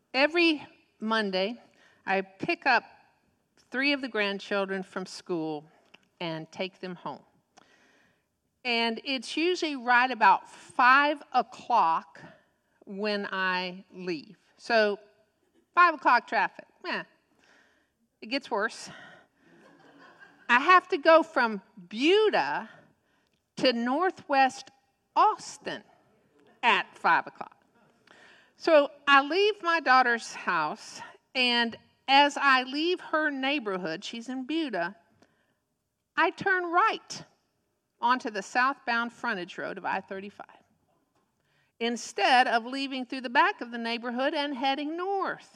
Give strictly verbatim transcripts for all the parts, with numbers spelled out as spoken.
Every Monday, I pick up three of the grandchildren from school and take them home. And it's usually right about five o'clock when I leave. So five o'clock traffic, yeah, it gets worse. I have to go from Buda to Northwest Austin at five o'clock. So I leave my daughter's house, and as I leave her neighborhood, she's in Buda, I turn right onto the southbound frontage road of I thirty-five, instead of leaving through the back of the neighborhood and heading north.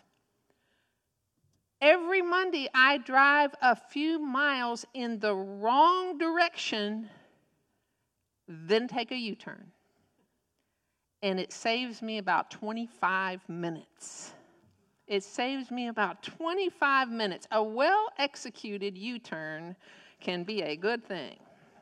Every Monday, I drive a few miles in the wrong direction, then take a U-turn. And it saves me about twenty-five minutes. It saves me about twenty-five minutes. A well-executed U-turn can be a good thing.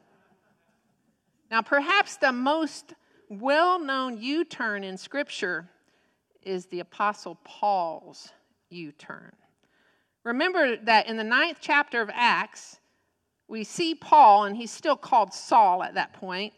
Now, perhaps the most well-known U-turn in Scripture is the Apostle Paul's U-turn. Remember that in the ninth chapter of Acts, we see Paul, and he's still called Saul at that point.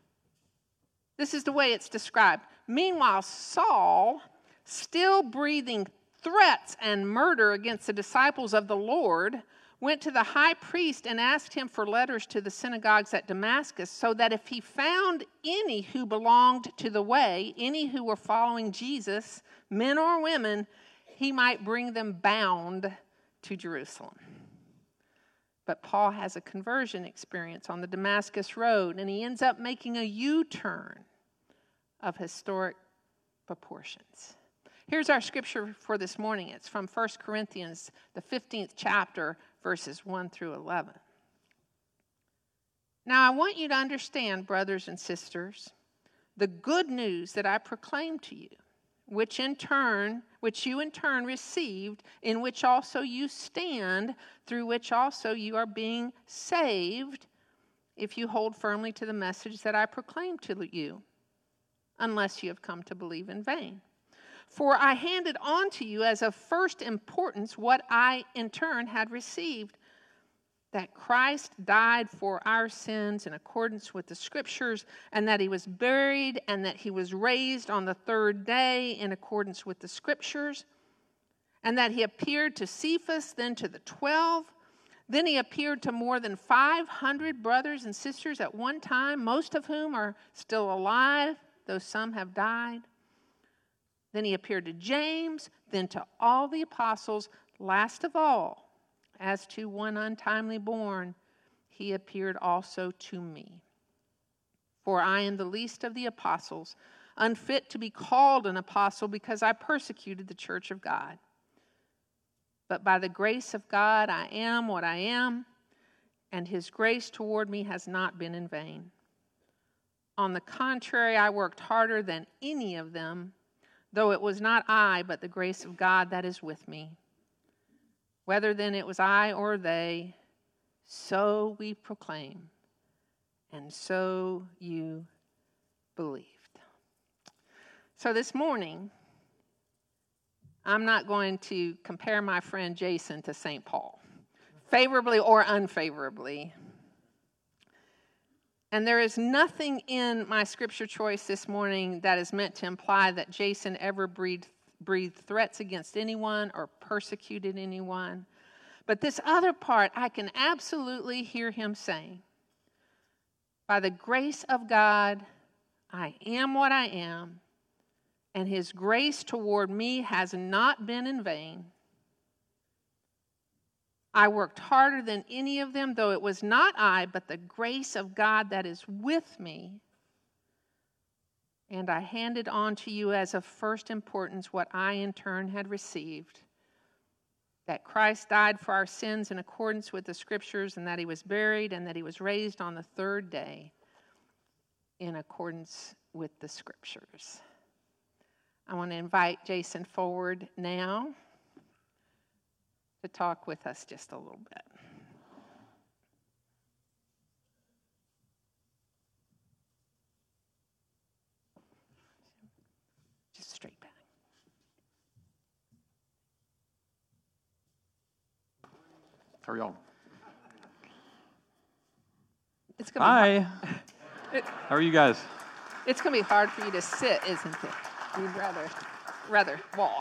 This is the way it's described. Meanwhile, Saul, still breathing threats and murder against the disciples of the Lord, went to the high priest and asked him for letters to the synagogues at Damascus, so that if he found any who belonged to the way, any who were following Jesus, men or women, he might bring them bound to Jerusalem. But Paul has a conversion experience on the Damascus Road, and he ends up making a U-turn of historic proportions. Here's our scripture for this morning. It's from First Corinthians, the fifteenth chapter, verses one through eleven. Now, I want you to understand, brothers and sisters, the good news that I proclaim to you, which in turn, which you in turn received, in which also you stand, through which also you are being saved, if you hold firmly to the message that I proclaim to you, unless you have come to believe in vain. For I handed on to you as of first importance what I in turn had received, that Christ died for our sins in accordance with the Scriptures, and that he was buried, and that he was raised on the third day in accordance with the Scriptures, and that he appeared to Cephas, then to the twelve. Then he appeared to more than five hundred brothers and sisters at one time, most of whom are still alive, though some have died. Then he appeared to James, then to all the apostles. Last of all, as to one untimely born, he appeared also to me. For I am the least of the apostles, unfit to be called an apostle, because I persecuted the church of God. But by the grace of God I am what I am, and his grace toward me has not been in vain. On the contrary, I worked harder than any of them, though it was not I, but the grace of God that is with me. Whether then it was I or they, so we proclaim, and so you believed. So this morning, I'm not going to compare my friend Jason to Saint Paul, favorably or unfavorably. And there is nothing in my scripture choice this morning that is meant to imply that Jason ever breathed, breathed threats against anyone or persecuted anyone. But this other part, I can absolutely hear him saying, by the grace of God, I am what I am, and his grace toward me has not been in vain. I worked harder than any of them, though it was not I, but the grace of God that is with me. And I handed on to you as of first importance what I in turn had received, that Christ died for our sins in accordance with the Scriptures, and that he was buried, and that he was raised on the third day in accordance with the Scriptures. I want to invite Jason forward now to talk with us just a little bit. Just straight back. How are y'all? It's gonna be Hi. hard. It, How are you guys? it's gonna be hard for you to sit, isn't it? You'd rather rather walk.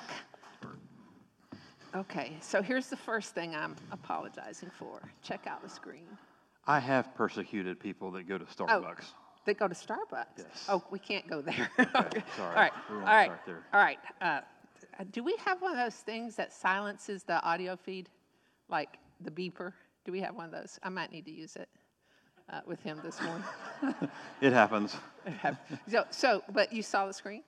Okay, so here's the first thing I'm apologizing for. Check out the screen. I have persecuted people that go to Starbucks. They go to Starbucks. Yes. Oh, we can't go there. Okay, sorry. All right. We All won't right. start there. All right. Uh, do we have one of those things that silences the audio feed, like the beeper? Do we have one of those? I might need to use it uh, with him this morning. It happens. so, so, but you saw the screen?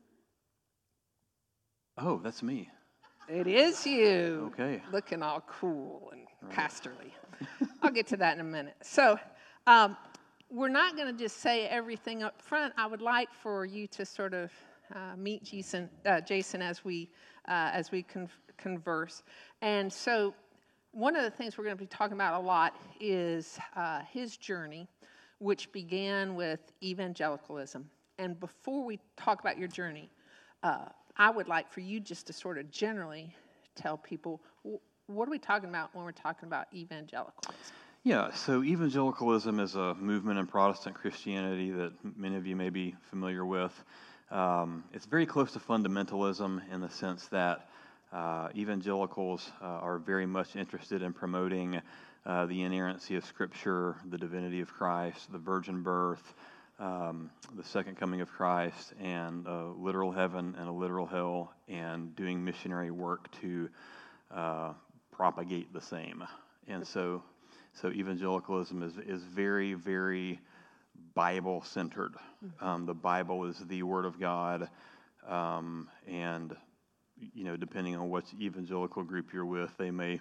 Oh, that's me. It is you. Okay. Looking all cool and Right. pastorly. I'll get to that in a minute. So, um, we're not going to just say everything up front. I would like for you to sort of uh, meet Jason, uh, Jason as we uh, as we con- converse. And so, one of the things we're going to be talking about a lot is uh, his journey, which began with evangelicalism. And before we talk about your journey, uh, I would like for you just to sort of generally tell people, what are we talking about when we're talking about evangelicalism? Yeah, so evangelicalism is a movement in Protestant Christianity that many of you may be familiar with. Um, it's very close to fundamentalism in the sense that uh, evangelicals uh, are very much interested in promoting uh, the inerrancy of Scripture, the divinity of Christ, the virgin birth, um, the second coming of Christ, and a literal heaven and a literal hell, and doing missionary work to uh, propagate the same. And so... So evangelicalism is, is very, very Bible-centered. Um, the Bible is the Word of God, um, and, you know, depending on what evangelical group you're with, they may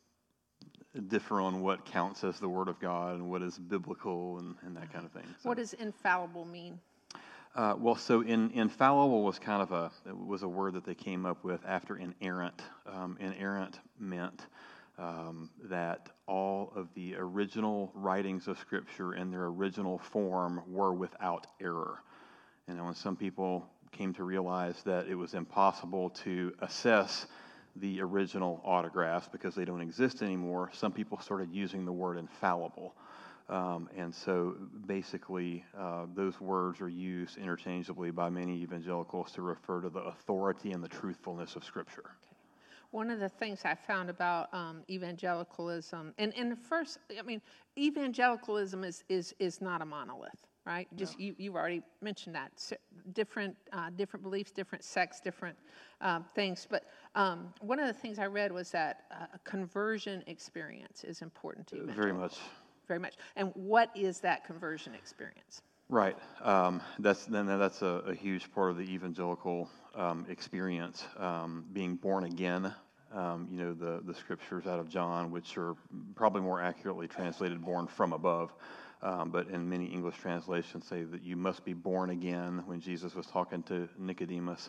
differ on what counts as the Word of God and what is biblical and, and that kind of thing. So, What does infallible mean? Uh, well, so in, infallible was kind of a, it was a word that they came up with after inerrant. Um, inerrant meant Um, that all of the original writings of Scripture in their original form were without error. And when some people came to realize that it was impossible to assess the original autographs because they don't exist anymore, some people started using the word infallible. Um, and so basically, uh, those words are used interchangeably by many evangelicals to refer to the authority and the truthfulness of Scripture. One of the things I found about um, evangelicalism, and, and first, I mean, evangelicalism is is is not a monolith, right? Just No. you you've already mentioned that. So different uh, different beliefs, different sects, different um, things. But um, one of the things I read was that uh, a conversion experience is important to evangelicalism. Very much. Very much. And what is that conversion experience? Right. Um, that's then that's a, a huge part of the evangelical um, experience, um, being born again. Um, you know, the, the scriptures out of John, which are probably more accurately translated born from above. Um, but in many English translations say that you must be born again. When Jesus was talking to Nicodemus,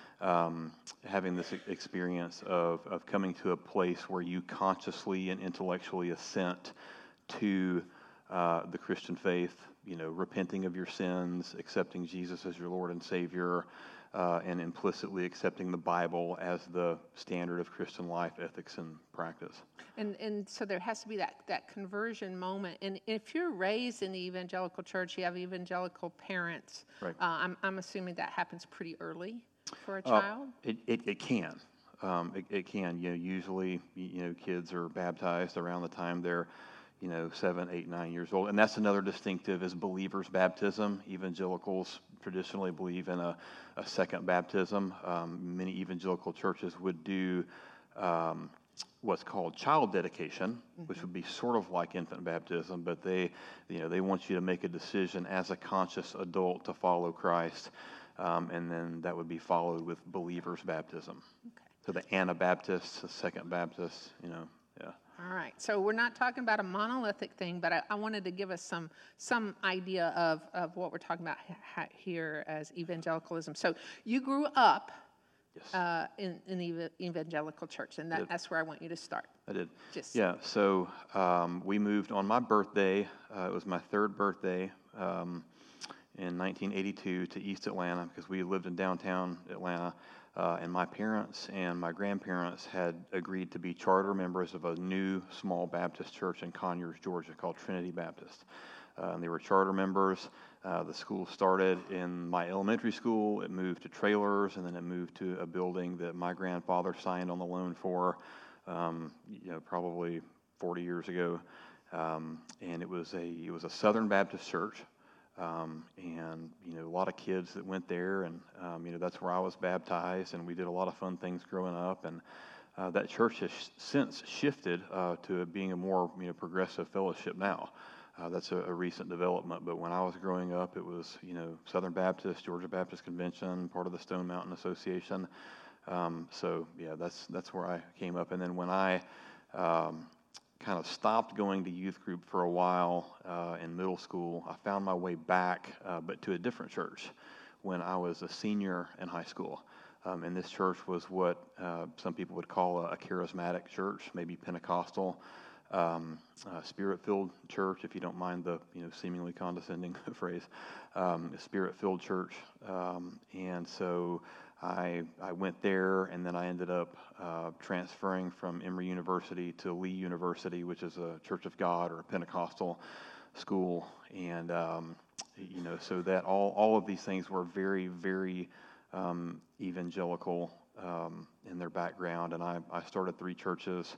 um, having this experience of, of coming to a place where you consciously and intellectually assent to uh, the Christian faith, you know, repenting of your sins, accepting Jesus as your Lord and Savior, uh, and implicitly accepting the Bible as the standard of Christian life, ethics, and practice. And and so there has to be that, that conversion moment. And if you're raised in the evangelical church, you have evangelical parents. Right. Uh, I'm I'm assuming that happens pretty early for a Uh, child. it, it, it can. Um, it, it can. You know, usually, you know, kids are baptized around the time they're, you know, seven, eight, nine years old. And that's another distinctive is believers' baptism. Evangelicals traditionally believe in a, a second baptism. Um, many evangelical churches would do um, what's called child dedication, mm-hmm. which would be sort of like infant baptism, but they, you know, they want you to make a decision as a conscious adult to follow Christ. Um, and then that would be followed with believers' baptism. Okay. So the Anabaptists, the Second Baptists, you know, yeah. All right. So we're not talking about a monolithic thing, but I, I wanted to give us some some idea of, of what we're talking about ha- here as evangelicalism. So you grew up Yes. uh, in in the evangelical church, and that, that's where I want you to start. I did. Just Yeah, so um, we moved on my birthday. Uh, it was my third birthday um, in nineteen eighty-two to East Atlanta because we lived in downtown Atlanta. Uh, and my parents and my grandparents had agreed to be charter members of a new small Baptist church in Conyers, Georgia, called Trinity Baptist. Uh, and they were charter members. Uh, the school started in my elementary school. It moved to trailers, and then it moved to a building that my grandfather signed on the loan for, um, you know, probably forty years ago. Um, and it was a it was a Southern Baptist church. Um, and, you know, a lot of kids that went there, and, um, you know, that's where I was baptized, and we did a lot of fun things growing up, and uh, that church has since shifted uh, to being a more, you know, progressive fellowship now. Uh, that's a, a recent development, but when I was growing up, it was, you know, Southern Baptist, Georgia Baptist Convention, part of the Stone Mountain Association. Um, so, yeah, that's that's where I came up, and then when I um, kind of stopped going to youth group for a while uh, in middle school, I found my way back, uh, but to a different church when I was a senior in high school. Um, and this church was what uh, some people would call a, a charismatic church, maybe Pentecostal, um, uh, spirit-filled church, if you don't mind the you know seemingly condescending phrase, um, a spirit-filled church. Um, and so I I went there, and then I ended up uh, transferring from Emory University to Lee University, which is a Church of God or a Pentecostal school, and um, you know, so that all all of these things were very very um, evangelical um, in their background, and I I started three churches.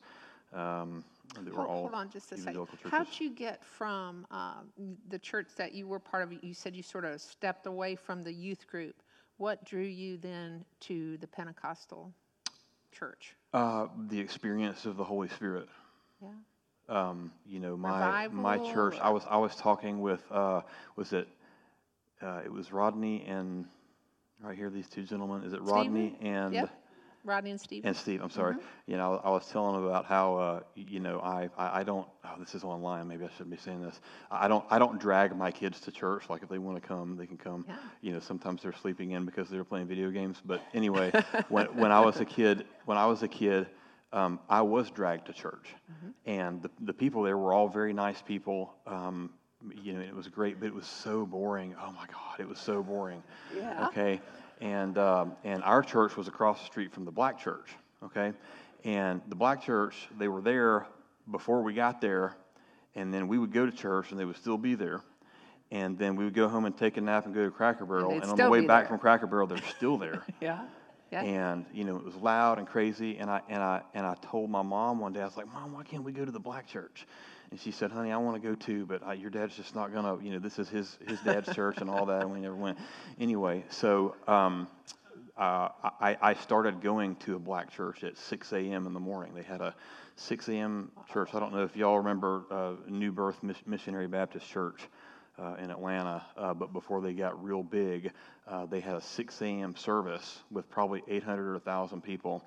Um, that were hold, all hold on just a second. evangelical churches. How'd you get from uh, the church that you were part of? You said you sort of stepped away from the youth group. What drew you then to the Pentecostal church? Uh, the experience of the Holy Spirit. Yeah. Um, you know, my Revival my church. or- I was I was talking with. Uh, was it? Uh, it was Rodney and right here. These two gentlemen. Is it Rodney Stephen? and Yep. Rodney and Steve. and Steve? I'm sorry. Mm-hmm. You know, I was telling them about how uh, you know I, I I don't. Oh, this is online. Maybe I shouldn't be saying this. I don't I don't drag my kids to church. Like if they want to come, they can come. Yeah. You know, sometimes they're sleeping in because they're playing video games. But anyway, when when I was a kid, when I was a kid, um, I was dragged to church, mm-hmm. and the the people there were all very nice people. Um, you know, it was great, but it was so boring. Oh my God, it was so boring. Yeah. Okay, and um, and our church was across the street from the black church. Okay, and the black church, they were there before we got there, and then we would go to church, and they would still be there. And then we would go home and take a nap and go to Cracker Barrel. And And, they'd on the still way be back there. from Cracker Barrel, they're still there. Yeah. Yeah. And you know, it was loud and crazy. And I and I and I told my mom one day, I was like, "Mom, why can't we go to the black church?" And she said, "Honey, I want to go too, but I, your dad's just not gonna. You know, this is his his dad's church and all that, and we never went." Anyway, so um, uh, I I started going to a black church at six a.m. in the morning. They had a six a.m. church. I don't know if y'all remember uh, New Birth Missionary Baptist Church uh, in Atlanta, uh, but before they got real big, uh, they had a six a.m. service with probably eight hundred or one thousand people,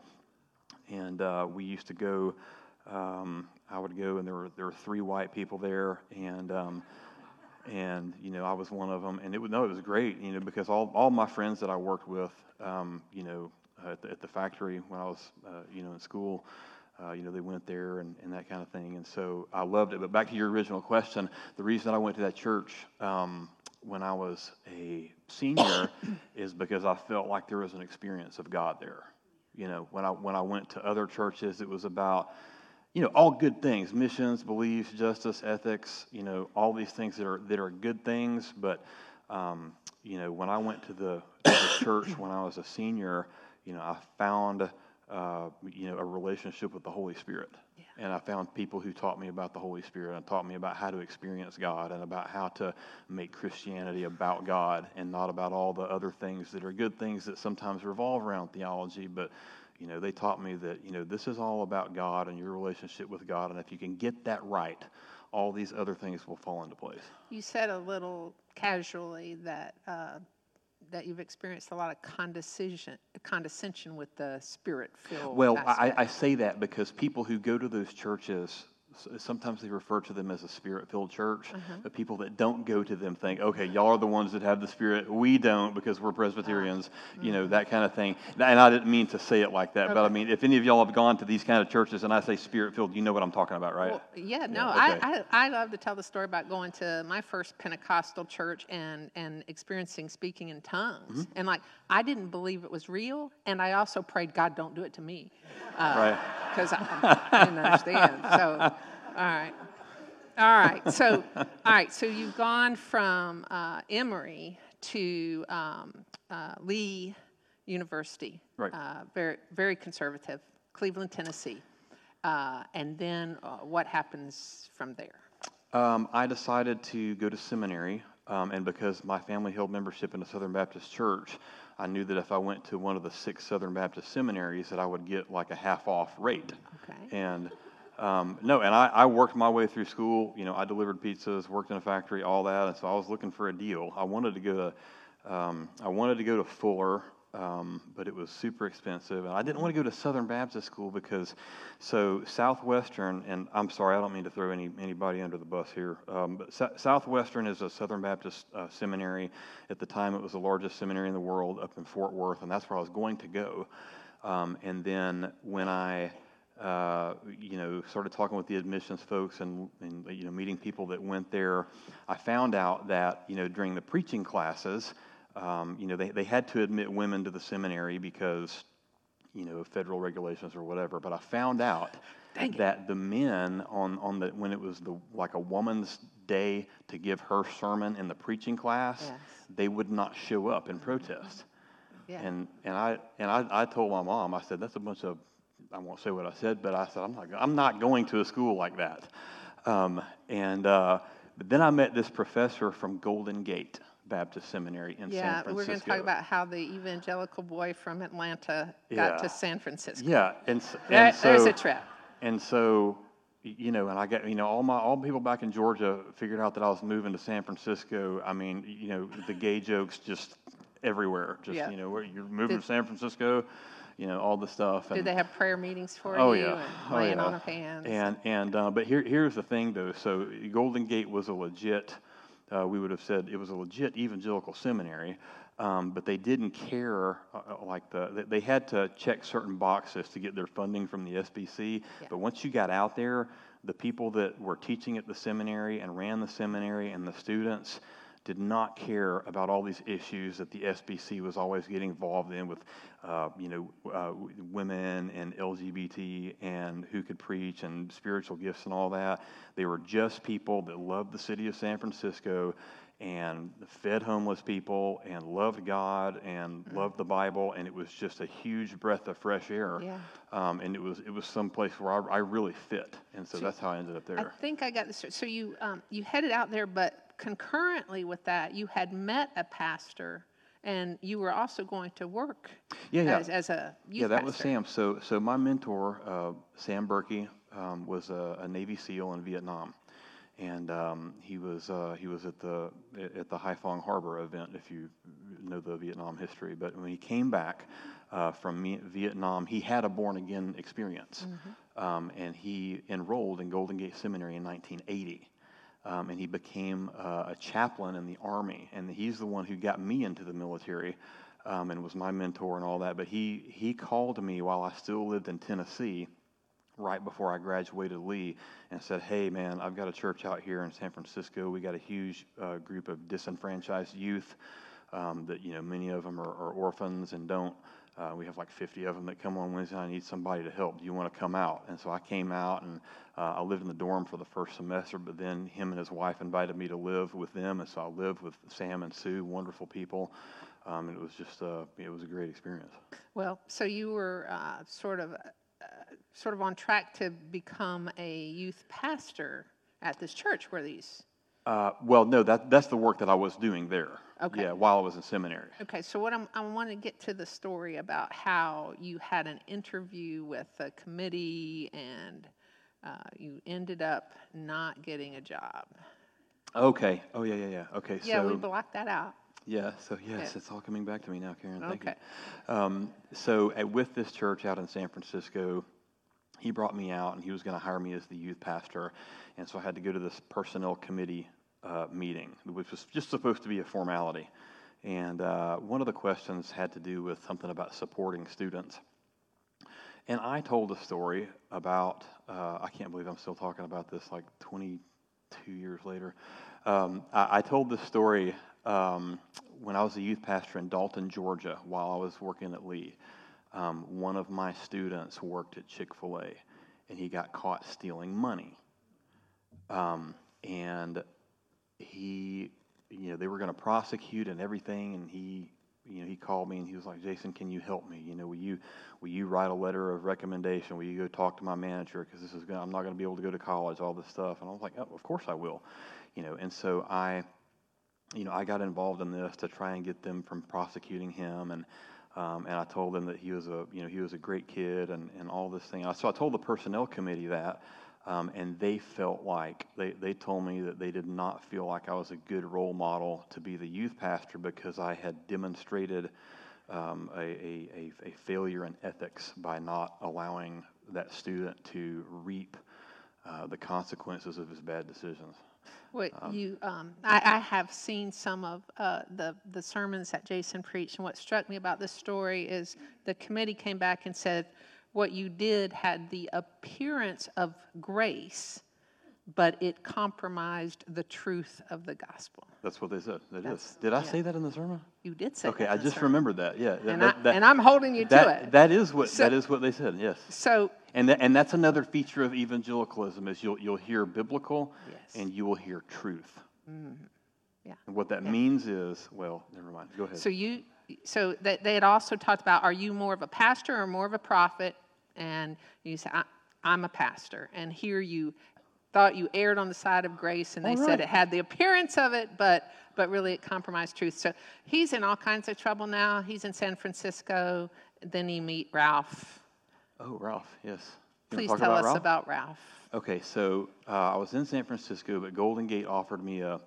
and uh, we used to go. Um, I would go, and there were there were three white people there, and um, and you know I was one of them, and it would no, it was great, you know, because all all my friends that I worked with, um, you know, at the, at the factory when I was, uh, you know, in school. Uh, you know, they went there and, and that kind of thing. And so I loved it. But back to your original question, the reason I went to that church um, when I was a senior is because I felt like there was an experience of God there. You know, when I when I went to other churches, it was about, you know, all good things, missions, beliefs, justice, ethics, you know, all these things that are that are good things. But, um, you know, when I went to the, to the church when I was a senior, you know, I found... Uh, you know, a relationship with the Holy Spirit. Yeah. And I found people who taught me about the Holy Spirit and taught me about how to experience God and about how to make Christianity about God and not about all the other things that are good things that sometimes revolve around theology. But, you know, they taught me that, you know, this is all about God and your relationship with God. And if you can get that right, all these other things will fall into place. You said a little casually that uh, that you've experienced a lot of condescension, condescension with the Spirit-filled Well, aspect. I, I say that because people who go to those churches s- sometimes they refer to them as a spirit-filled church, Uh-huh. but people that don't go to them think, okay, y'all are the ones that have the Spirit. We don't because we're Presbyterians, Ah. you know, Mhm. that kind of thing. And I didn't mean to say it like that, but I Okay. mean, if any of y'all have gone to these kind of churches and I say spirit-filled, you know what I'm talking about, right? Well, yeah, no, Yeah, okay. I, I I love to tell the story about going to my first Pentecostal church and and experiencing speaking in tongues, Mm-hmm. and like I didn't believe it was real, and I also prayed, God, don't do it to me, Right. because I, I didn't understand. So, all right, all right, so all right, so you've gone from uh, Emory to um, uh, Lee University, Right. uh, very very conservative, Cleveland, Tennessee. Uh, and then uh, what happens from there? Um, I decided to go to seminary, um, and because my family held membership in a Southern Baptist church, I knew that if I went to one of the six Southern Baptist seminaries, that I would get like a half-off rate. Okay. And um, no, and I, I worked my way through school. You know, I delivered pizzas, worked in a factory, all that, and so I was looking for a deal. I wanted to go to, um, I wanted to go to Fuller. Um, but it was super expensive, and I didn't want to go to Southern Baptist school because, so Southwestern, and I'm sorry, I don't mean to throw any anybody under the bus here, um, but S- Southwestern is a Southern Baptist uh, seminary. At the time, it was the largest seminary in the world up in Fort Worth, and that's where I was going to go. Um, and then when I, uh, you know, started talking with the admissions folks and, and you know meeting people that went there, I found out that you know during the preaching classes. Um, you know, they, they had to admit women to the seminary because, you know, of federal regulations or whatever. But I found out Dang it. that the men on, on the when it was the like a woman's day to give her sermon in the preaching class, Yes. they would not show up in protest. Yeah. And and I and I, I told my mom, I said, that's a bunch of, I won't say what I said, but I said I'm not I'm not going to a school like that. Um, and uh, but then I met this professor from Golden Gate Baptist Seminary in yeah, San Francisco. we're going to talk about how the evangelical boy from Atlanta got Yeah. to San Francisco. Yeah, and, s- There- and so there's a trip. and so y- you know, and I got you know all my all the people back in Georgia figured out that I was moving to San Francisco. I mean, you know, the gay jokes just everywhere. Just Yeah. you know, where you're moving Did- to San Francisco, you know, all the stuff. And, Did they have prayer meetings for Oh you yeah, and oh laying yeah. on of hands? And and uh, but here here's the thing though. So Golden Gate was a legit. Uh, we would have said it was a legit evangelical seminary, um, but they didn't care uh, like the they- they had to check certain boxes to get their funding from the S B C. Yeah. But once you got out there, the people that were teaching at the seminary and ran the seminary and the students did not care about all these issues that the S B C was always getting involved in with, uh, you know, uh, women and L G B T and who could preach and spiritual gifts and all that. They were just people that loved the city of San Francisco and fed homeless people and loved God and Mm. loved the Bible, and it was just a huge breath of fresh air. Yeah. Um, and it was it was some place where I, I really fit, and so So that's how I ended up I there. think I got this. So you um, you headed out there, but concurrently with that, you had met a pastor, and you were also going to work Yeah, yeah. as, as a youth Yeah, that was pastor. Sam. So, so my mentor, uh, Sam Berkey, um, was a, a Navy SEAL in Vietnam, and um, he was uh, he was at the at the Haiphong Harbor event, if you know the Vietnam history. But when he came back uh, from me- Vietnam, he had a born again experience, Mm-hmm. um, and he enrolled in Golden Gate Seminary in nineteen eighty. Um, and he became uh, a chaplain in the Army, and he's the one who got me into the military, um, and was my mentor and all that. But he he called me while I still lived in Tennessee, right before I graduated Lee, and said, "Hey, man, I've got a church out here in San Francisco. We got a huge uh, group of disenfranchised youth um, that you know many of them are, are orphans and don't." Uh, we have like fifty of them that come on Wednesday. I need somebody to help. Do you want to come out? And so I came out, and uh, I lived in the dorm for the first semester, but then him and his wife invited me to live with them, and so I lived with Sam and Sue, wonderful people. Um, and it was just, uh, it was a great experience. Well, so you were uh, sort of uh, sort of on track to become a youth pastor at this church where these. Uh, well, no, that that's the work that I was doing there. Okay. Yeah, while I was in seminary. Okay, so what I'm, I want to get to the story about how you had an interview with a committee and uh, you ended up not getting a job. Okay. Oh, yeah, yeah, yeah. Okay. Yeah, so, we blocked that out. Yeah, so yes, Yeah. it's all coming back to me now, Karen. Thank Okay. you. Um, so at, with this church out in San Francisco, he brought me out, and he was going to hire me as the youth pastor. And so I had to go to this personnel committee uh, meeting, which was just supposed to be a formality. And uh, one of the questions had to do with something about supporting students. And I told a story about, uh, I can't believe I'm still talking about this like twenty-two years later. Um, I, I told this story um, when I was a youth pastor in Dalton, Georgia, while I was working at Lee. Um, one of my students worked at Chick-fil-A, and he got caught stealing money. Um, and he, you know, they were going to prosecute and everything, and he, you know, he called me and he was like, Jason, can you help me? You know, will you, will you write a letter of recommendation? Will you go talk to my manager? Because this is gonna, I'm not going to be able to go to college, all this stuff. And I was like, oh, of course I will. You know, and so I, you know, I got involved in this to try and get them from prosecuting him, and um, and I told them that he was a, you know, he was a great kid, and, and all this thing. So I told the personnel committee that, um, and they felt like they they told me that they did not feel like I was a good role model to be the youth pastor because I had demonstrated um, a, a a failure in ethics by not allowing that student to reap uh, the consequences of his bad decisions. What you, um, I, I have seen some of uh, the the sermons that Jason preached, and what struck me about this story is the committee came back and said, what you did had the appearance of grace, but it compromised the truth of the gospel. That's what they said. That That's, is. Did I yeah. say that in the sermon? You did say okay, that. I in the just sermon. remembered that. Yeah, that, and, that, I, that, and I'm holding you that, to it. That is what so, that is what they said. Yes. So. And that, and that's another feature of evangelicalism is you'll you'll hear biblical, Yes. and you will hear truth. Mm-hmm. Yeah. And what that yeah. means is, well, never mind. Go ahead. So you, so they, they had also talked about, are you more of a pastor or more of a prophet? And you said, I, I'm a pastor. And here you thought you erred on the side of grace, and they all right. said it had the appearance of it, but but really it compromised truth. So he's in all kinds of trouble now. He's in San Francisco. Then you meet Ralph. Oh, Ralph. Yes. You Please talk tell about us Ralph? about Ralph. Okay, so uh, I was in San Francisco, but Golden Gate offered me a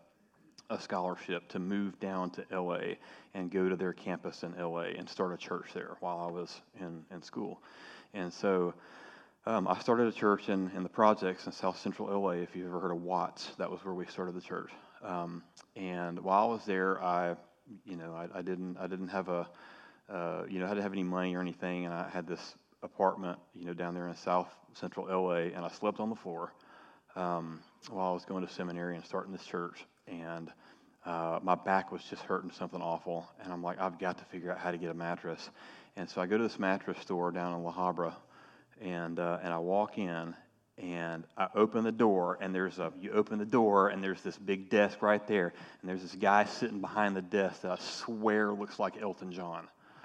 a scholarship to move down to L A and go to their campus in L A and start a church there while I was in, in school. And so um, I started a church in, in the projects in South Central L A. If you've ever heard of Watts, that was where we started the church. Um, and while I was there, I, you know, I, I didn't, I didn't have a, uh, you know, I didn't have any money or anything, and I had this apartment, you know, down there in South Central L A, and I slept on the floor um, while I was going to seminary and starting this church. And uh, my back was just hurting something awful. And I'm like, I've got to figure out how to get a mattress. And so I go to this mattress store down in La Habra, and uh, and I walk in, and I open the door, and there's a, you open the door, and there's this big desk right there. And there's this guy sitting behind the desk that I swear looks like Elton John.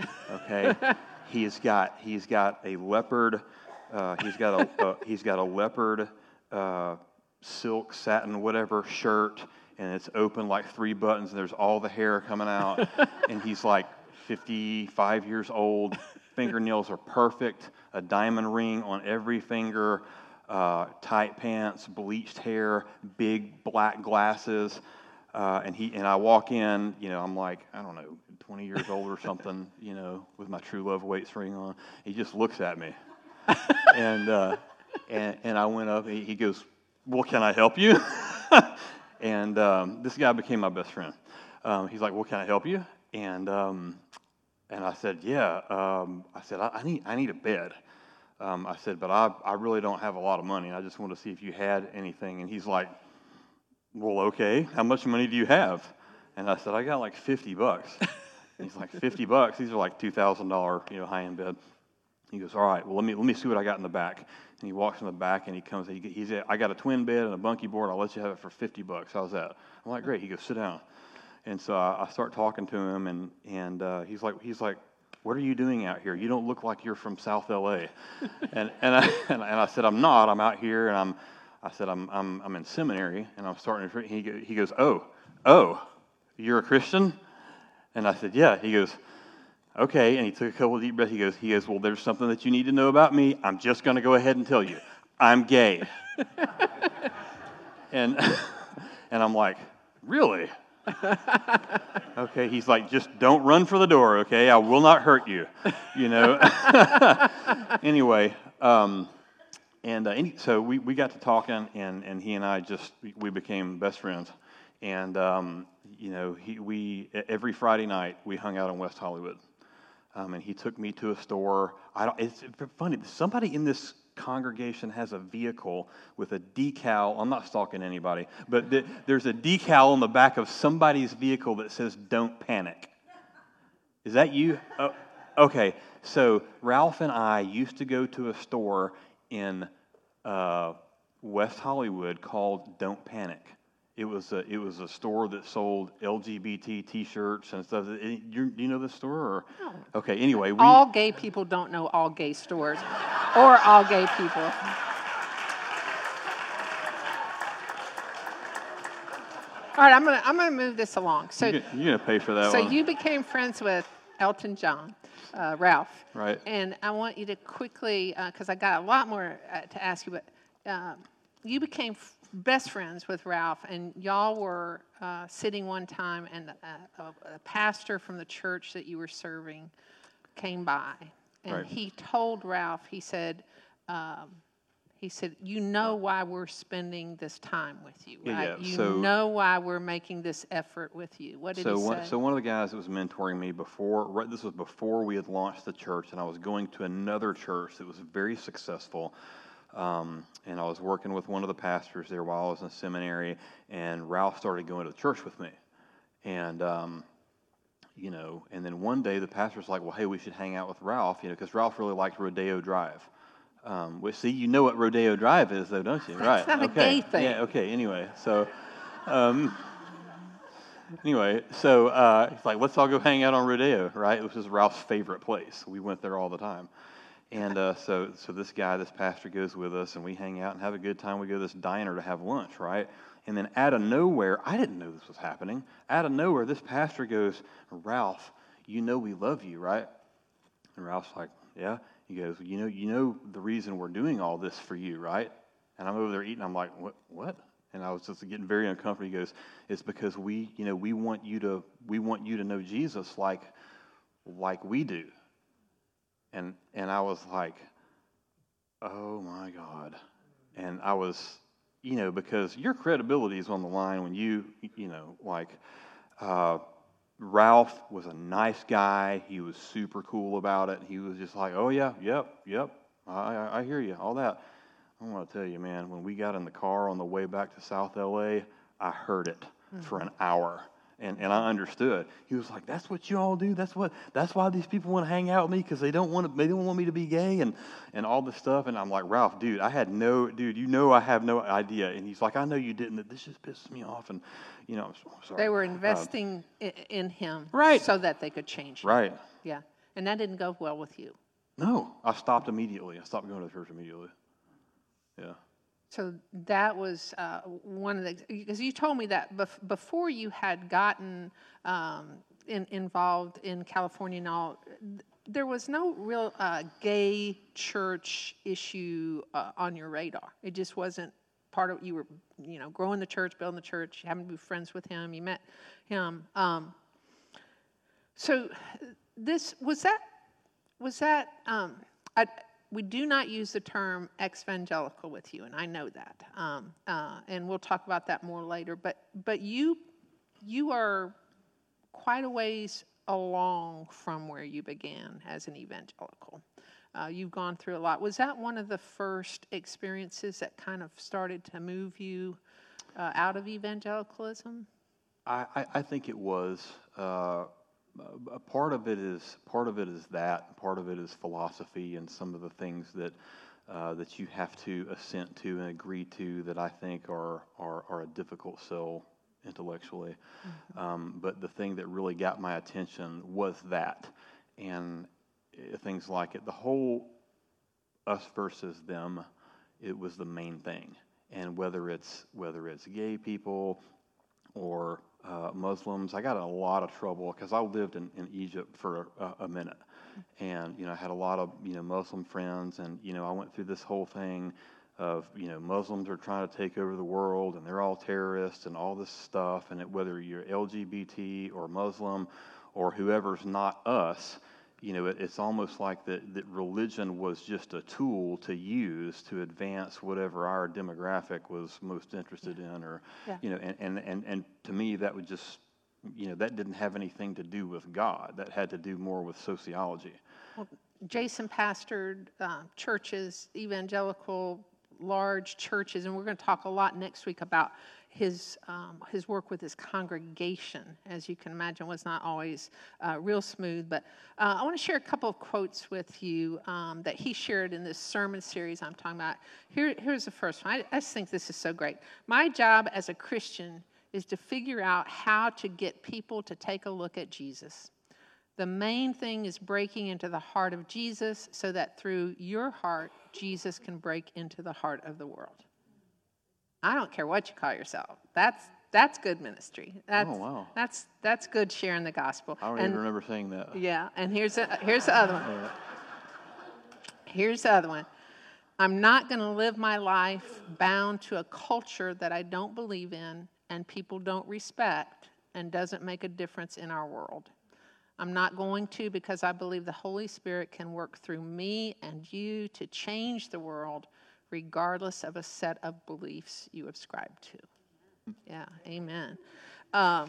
Okay? he's got, he's got a leopard, uh, he's got a, uh, he's got a leopard, uh, silk, satin, whatever shirt, and it's open like three buttons, and there's all the hair coming out, and he's like fifty-five years old, fingernails are perfect, a diamond ring on every finger, uh, tight pants, bleached hair, big black glasses, uh, and he and I walk in, you know, I'm like, I don't know, twenty years old or something, you know, with my True Love weights ring on. He just looks at me, and uh, and and I went up, and he goes, well, can I help you? And um, this guy became my best friend. Um, he's like, well, can I help you? And um, and I said, yeah. Um, I said, I, I need I need a bed. Um, I said, but I, I really don't have a lot of money. I just want to see if you had anything. And he's like, well, okay. How much money do you have? And I said, I got like fifty bucks. And he's like, fifty bucks? These are like two thousand dollars, you know, high-end bed. He goes, all right, well, let me let me see what I got in the back. And he walks in the back, and he comes, he, he's, I got a twin bed and a bunkie board. I'll let you have it for fifty bucks. How's that? I'm like, great. He goes, sit down. And so I, I start talking to him, and and uh, he's like, he's like, what are you doing out here? You don't look like you're from South L A. and and I and, and I said, I'm not. I'm out here, and I'm. I said, I'm I'm I'm in seminary, and I'm starting to. He go, he goes, oh oh, you're a Christian? And I said, yeah. He goes, okay. And he took a couple of deep breaths. He goes, he goes, well, there's something that you need to know about me. I'm just going to go ahead and tell you. I'm gay. and and I'm like, really? Okay. He's like, just don't run for the door, okay? I will not hurt you, you know. Anyway, um, and uh, any, so we, we got to talking, and, and he and I just, we became best friends. And, um, you know, he, we, every Friday night, we hung out in West Hollywood. Um, and he took me to a store. I don't, it's funny, somebody in this congregation has a vehicle with a decal. I'm not stalking anybody, but th- there's a decal on the back of somebody's vehicle that says, "Don't panic." Is that you? Oh, okay, so Ralph and I used to go to a store in uh, West Hollywood called Don't Panic. It was a, it was a store that sold L G B T T-shirts and stuff. Do you, you know this store? Or? No. Okay, anyway. We, all gay people don't know all gay stores or all gay people. All right, I'm gonna I'm gonna move this along. So you're gonna, you're gonna pay for that so one. you became friends with Elton John, uh, Ralph. Right. And I want you to quickly, because uh, I got a lot more uh, to ask you, but uh, you became f- best friends with Ralph, and y'all were uh, sitting one time, and a, a, a pastor from the church that you were serving came by, and Right. he told Ralph, he said, um, he said, you know why we're spending this time with you, right? Yeah, yeah. You So, know why we're making this effort with you. What did so he one, say? So one of the guys that was mentoring me before, right, this was before we had launched the church, and I was going to another church that was very successful. Um, and I was working with one of the pastors there while I was in seminary, and Ralph started going to church with me. And, um, you know, and then one day the pastor's like, well, hey, we should hang out with Ralph, you know, because Ralph really liked Rodeo Drive. Um, well, see, you know what Rodeo Drive is, though, don't you? Right. It's not okay. a gay thing. Yeah, okay, anyway, so... Um, Anyway, so uh, he's like, let's all go hang out on Rodeo, right? It was Ralph's favorite place. We went there all the time. And uh, so so this guy, this pastor goes with us, and we hang out and have a good time. We go to this diner to have lunch, right? And then out of nowhere, I didn't know this was happening. Out of nowhere, this pastor goes, Ralph, you know we love you, right? And Ralph's like, yeah. He goes, you know, you know the reason we're doing all this for you, right? And I'm over there eating. I'm like, what? What? And I was just getting very uncomfortable. He goes, it's because we, you know, we want you to, we want you to know Jesus like, like we do. And and I was like, oh my God. And I was, you know, because your credibility is on the line when you, you know, like, uh, Ralph was a nice guy. He was super cool about it. He was just like, oh yeah, yep, yep. I I, I hear you, all that. I want to tell you, man, when we got in the car on the way back to South L A, I heard it mm-hmm. for an hour, and, and I understood. He was like, "That's what you all do. That's what. That's why these people want to hang out with me because they don't want to. They don't want me to be gay and, and all this stuff." And I'm like, "Ralph, dude, I had no, dude, you know, I have no idea." And he's like, "I know you didn't. This just pisses me off." And you know, I'm sorry. They were investing uh, in him, right, so that they could change him. Right. Yeah, and that didn't go well with you. No, I stopped immediately. I stopped going to church immediately. Yeah. So that was uh, one of the, because you told me that bef- before you had gotten um, in, involved in California and all, there was no real uh, gay church issue uh, on your radar. It just wasn't part of, you were, you know, growing the church, building the church, you happened to be friends with him, you met him. Um, so this, was that, was that, um, I, we do not use the term evangelical with you, and I know that. Um, uh, and we'll talk about that more later. But but you you are quite a ways along from where you began as an evangelical. Uh, you've gone through a lot. Was that one of the first experiences that kind of started to move you uh, out of evangelicalism? I, I, I think it was. Uh, A part of it is part of it is that. Part of it is philosophy and some of the things that uh, that you have to assent to and agree to that I think are are, are a difficult sell intellectually. Mm-hmm. Um, but the thing that really got my attention was that, and uh, things like it. The whole us versus them, it was the main thing. And whether it's whether it's gay people or uh, Muslims. I got in a lot of trouble because I lived in, in Egypt for a, a minute, and you know I had a lot of you know Muslim friends, and you know I went through this whole thing of you know Muslims are trying to take over the world, and they're all terrorists and all this stuff, and it, whether you're L G B T or Muslim or whoever's not us, you know, it, it's almost like that, that religion was just a tool to use to advance whatever our demographic was most interested Yeah. in, or, Yeah. you know, and, and, and, and to me, that would just, you know, that didn't have anything to do with God. That had to do more with sociology. Well, Jason pastored uh, churches, evangelical, large churches, and we're going to talk a lot next week about his um, his work with his congregation. As you can imagine, was not always uh, real smooth. But uh, I want to share a couple of quotes with you um, that he shared in this sermon series I'm talking about. Here, here's the first one. I, I just think this is so great. My job as a Christian is to figure out how to get people to take a look at Jesus. The main thing is breaking into the heart of Jesus so that through your heart, Jesus can break into the heart of the world. I don't care what you call yourself. That's that's good ministry. That's, Oh, wow. That's that's good sharing the gospel. I don't and, even remember saying that. Yeah, and here's a, here's the other one. Yeah. Here's the other one. I'm not going to live my life bound to a culture that I don't believe in and people don't respect and doesn't make a difference in our world. I'm not going to because I believe the Holy Spirit can work through me and you to change the world regardless of a set of beliefs you ascribe to. Yeah, amen. Um,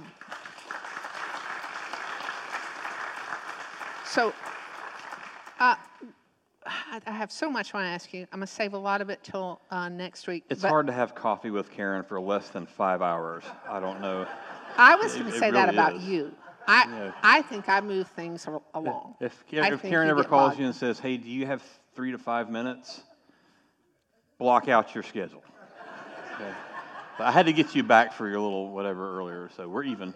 so uh, I I have so much I want to ask you. I'm going to save a lot of it till uh, next week. It's but hard to have coffee with Karen for less than five hours. I don't know. I was going It- to it say that really about is. you. I Yeah. I think I move things al- along. If, I if think Karen you ever get calls bogged. you and says, hey, do you have three to five minutes? Block out your schedule. Okay. But I had to get you back for your little whatever earlier, so we're even.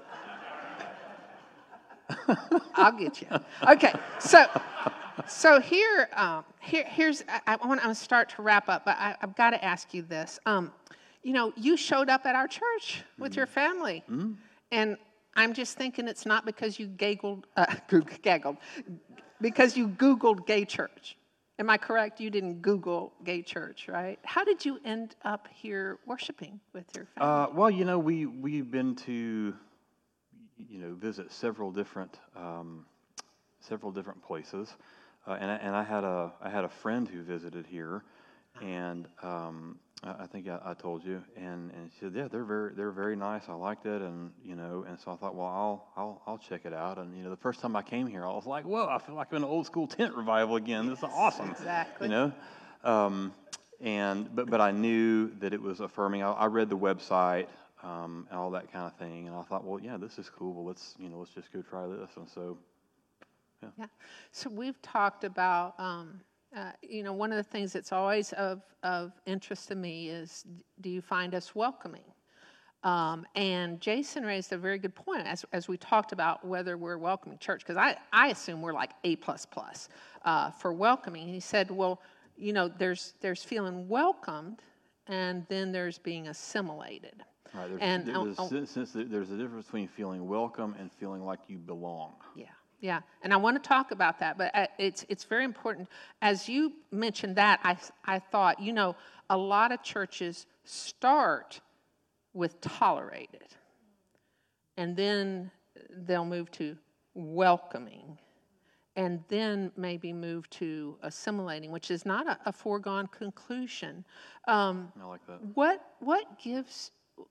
I'll get you. Okay, so so here, um, here here's I, I want to start to wrap up, but I, I've got to ask you this. Um, you know, you showed up at our church with Mm-hmm. your family, Mm-hmm. and I'm just thinking it's not because you gaggled, uh, goog- gaggled, because you Googled gay church. Am I correct? You didn't Google gay church, right? How did you end up here worshiping with your family? Uh, well, you know, we, we've been to, you know, visit several different, um, several different places. Uh, and, I, and I had a, I had a friend who visited here, and um, I, I think I, I told you, and, and she said, yeah, they're very, they're very nice. I liked it, and, you know, and so I thought, well, I'll, I'll, I'll check it out. And, you know, the first time I came here, I was like, whoa, I feel like I'm in an old school tent revival again. This is awesome. Exactly. You know? Um, and, but, but I knew that it was affirming. I, I read the website, um, and all that kind of thing. And I thought, well, yeah, this is cool. Well, let's, you know, let's just go try this. And so, yeah. Yeah. So we've talked about, um, uh, you know, one of the things that's always of, of interest to me is, do you find us welcoming? Um, and Jason raised a very good point as, as we talked about whether we're welcoming church, because I, I assume we're like A plus plus uh, for welcoming. He said, well, you know, there's there's feeling welcomed, and then there's being assimilated. Right. There's, And there's, oh, oh, since there's a difference between feeling welcome and feeling like you belong. Yeah, yeah, and I want to talk about that, but uh, it's it's very important. As you mentioned that, I I thought, you know, a lot of churches start with tolerated, and then they'll move to welcoming, and then maybe move to assimilating, which is not a, a foregone conclusion. Um, I like that. what what gives?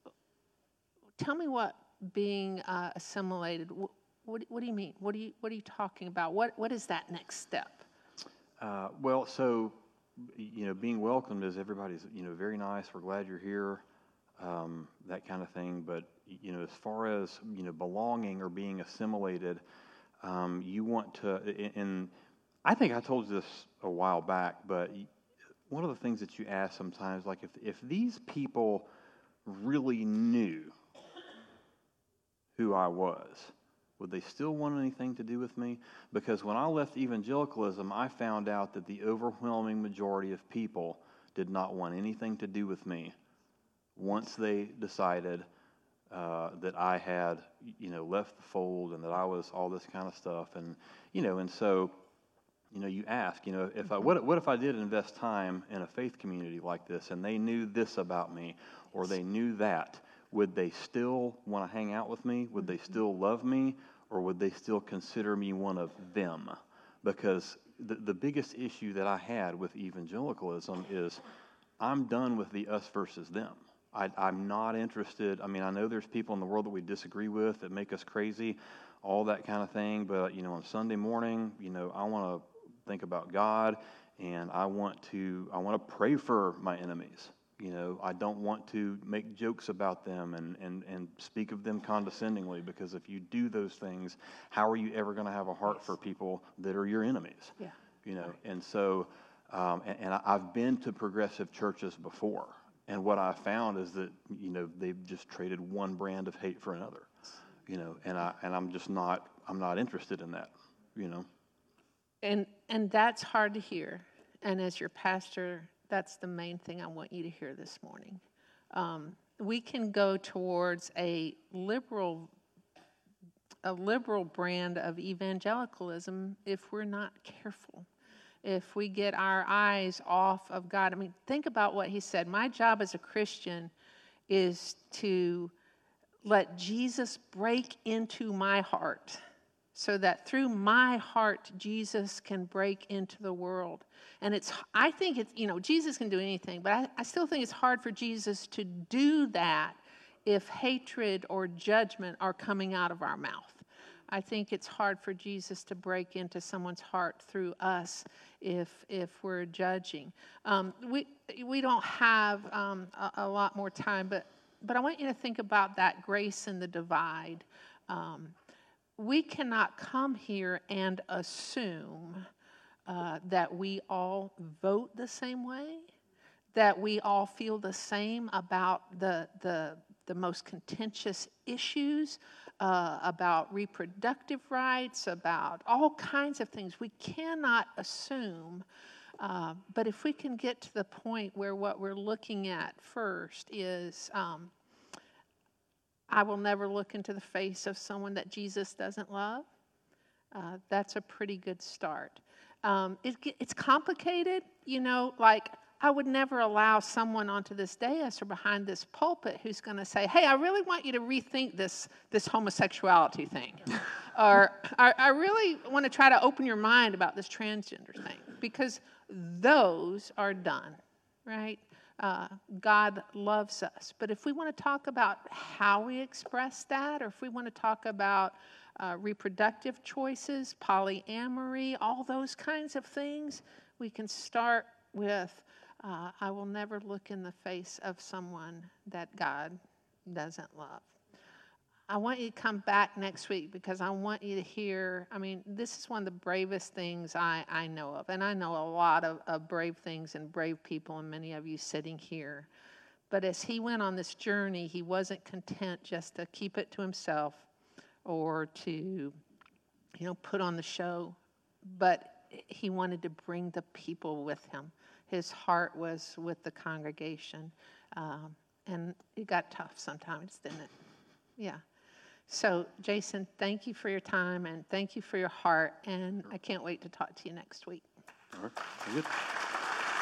Tell me what being uh, assimilated. What, what what do you mean? What are you what are you talking about? What what is that next step? Uh, well, so, you know, being welcomed is everybody's, you know, very nice. We're glad you're here, um, that kind of thing. But, you know, as far as, you know, belonging or being assimilated, um, you want to, and I think I told you this a while back, but one of the things that you ask sometimes, like if if these people really knew who I was, would they still want anything to do with me? Because when I left evangelicalism, I found out that the overwhelming majority of people did not want anything to do with me once they decided uh, that I had, you know, left the fold and that I was all this kind of stuff. And, you know, and so, you know, you ask, you know, if I, what, what if I did invest time in a faith community like this and they knew this about me or they knew that? Would they still want to hang out with me? Would they still love me? Or would they still consider me one of them? because the, the biggest issue that I had with evangelicalism is I'm done with the us versus them. I, I'm not interested. I mean, I know there's people in the world that we disagree with that make us crazy, all that kind of thing. But, you know, on Sunday morning, you know, I want to think about God, and I want to I want to pray for my enemies. You know, I don't want to make jokes about them and, and, and speak of them condescendingly, because if you do those things, how are you ever going to have a heart yes. for people that are your enemies? Yeah. You know, and so, um, and, and I've been to progressive churches before, and what I found is that, you know, they've just traded one brand of hate for another, you know, and I and I'm just not I'm not interested in that, you know. And and that's hard to hear. And as your pastor, that's the main thing I want you to hear this morning. Um, we can go towards a liberal, a liberal brand of evangelicalism if we're not careful. If we get our eyes off of God. I mean, think about what he said. My job as a Christian is to let Jesus break into my heart, so that through my heart, Jesus can break into the world. And it's, I think it's, you know, Jesus can do anything, but I, I still think it's hard for Jesus to do that if hatred or judgment are coming out of our mouth. I think it's hard for Jesus to break into someone's heart through us if if we're judging. Um, we we don't have um, a, a lot more time, but but I want you to think about that grace and the divide. Um, We cannot come here and assume uh, that we all vote the same way, that we all feel the same about the the, the most contentious issues, uh, about reproductive rights, about all kinds of things. We cannot assume, uh, but if we can get to the point where what we're looking at first is um, I will never look into the face of someone that Jesus doesn't love. Uh, that's a pretty good start. Um, it, it's complicated, you know, like I would never allow someone onto this dais or behind this pulpit who's going to say, hey, I really want you to rethink this, this homosexuality thing. Or I, I really want to try to open your mind about this transgender thing, because those are done, right? Uh, God loves us. But if we want to talk about how we express that, or if we want to talk about uh, reproductive choices, polyamory, all those kinds of things, we can start with, uh, I will never look in the face of someone that God doesn't love. I want you to come back next week, because I want you to hear, I mean, this is one of the bravest things I, I know of. And I know a lot of, of brave things and brave people, and many of you sitting here. But as he went on this journey, he wasn't content just to keep it to himself or to, you know, put on the show. But he wanted to bring the people with him. His heart was with the congregation. Um, and it got tough sometimes, didn't it? Yeah. So, Jason, thank you for your time, and thank you for your heart, and I can't wait to talk to you next week. All right. Very good.